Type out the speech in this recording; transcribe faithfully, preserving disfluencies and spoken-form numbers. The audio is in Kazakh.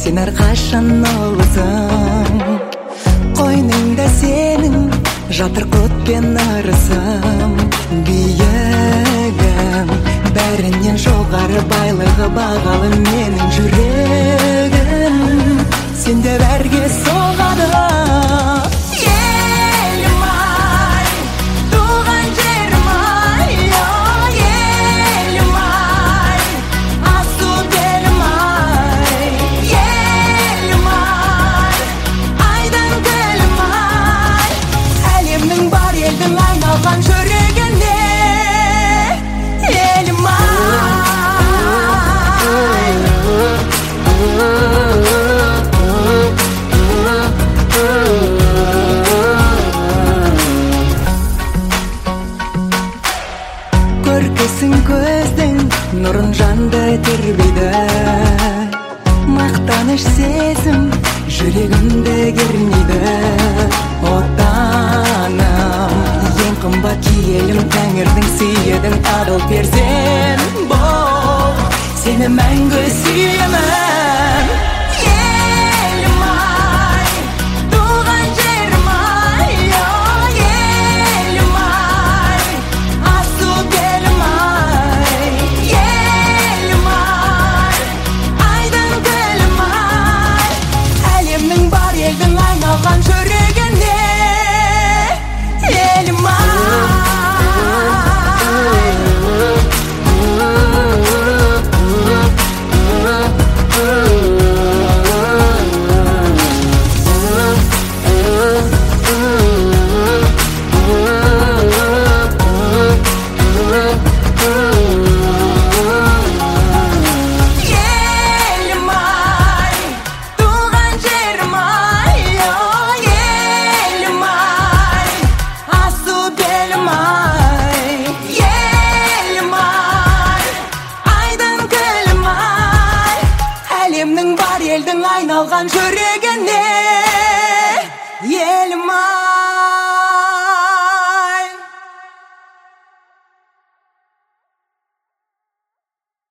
Сен әрқашан ұлысың, қойныңда сенің жатыр құт пен ырысым. Биігім бәрінен жоғары, байлығы бағалы менің жүрегім. Сенде бәрге соғады. Көркесің көздің нұрын жанды тербейді, мақтаныш сезім жүрегімді кернейді. Отаным, ең қымбат киелім, тәңірдің сүйедің адал перзент бол, сені мәңгі сүйемін. Әлемнің бар елдің айналған жүрегіне.